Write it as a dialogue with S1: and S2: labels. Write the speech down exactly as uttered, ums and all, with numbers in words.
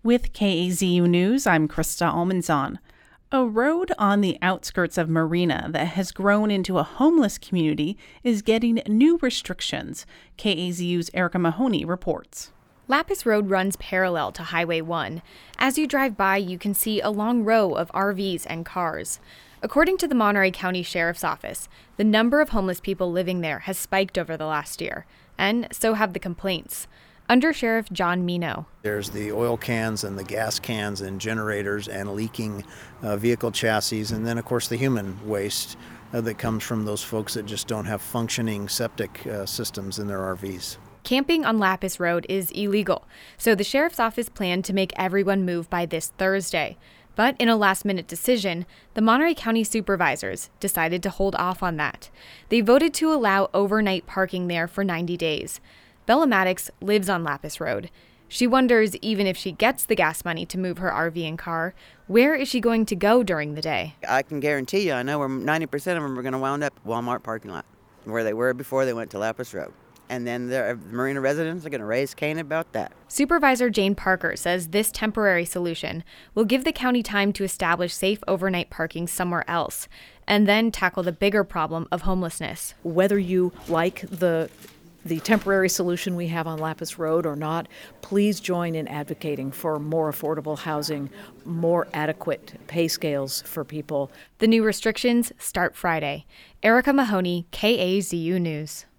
S1: With K A Z U News, I'm Krista Almanzon. A road on the outskirts of Marina that has grown into a homeless community is getting new restrictions. K A Z U's Erica Mahoney reports.
S2: Lapis Road runs parallel to Highway one. As you drive by, you can see a long row of R Vs and cars. According to the Monterey County Sheriff's Office, the number of homeless people living there has spiked over the last year, and so have the complaints. Under Sheriff John Mino.
S3: There's the oil cans and the gas cans and generators and leaking uh, vehicle chassis, and then, of course, the human waste uh, that comes from those folks that just don't have functioning septic uh, systems in their R Vs.
S2: Camping on Lapis Road is illegal, so the Sheriff's Office planned to make everyone move by this Thursday. But in a last-minute decision, the Monterey County supervisors decided to hold off on that. They voted to allow overnight parking there for ninety days. Bella Maddox lives on Lapis Road. She wonders, even if she gets the gas money to move her R V and car, where is she going to go during the day?
S4: I can guarantee you, I know where ninety percent of them are going to wound up at Walmart parking lot, where they were before they went to Lapis Road. And then the Marina residents are going to raise Cain about that.
S2: Supervisor Jane Parker says this temporary solution will give the county time to establish safe overnight parking somewhere else, and then tackle the bigger problem of homelessness.
S5: Whether you like the the temporary solution we have on Lapis Road or not, please join in advocating for more affordable housing, more adequate pay scales for people.
S2: The new restrictions start Friday. Erica Mahoney, K A Z U News.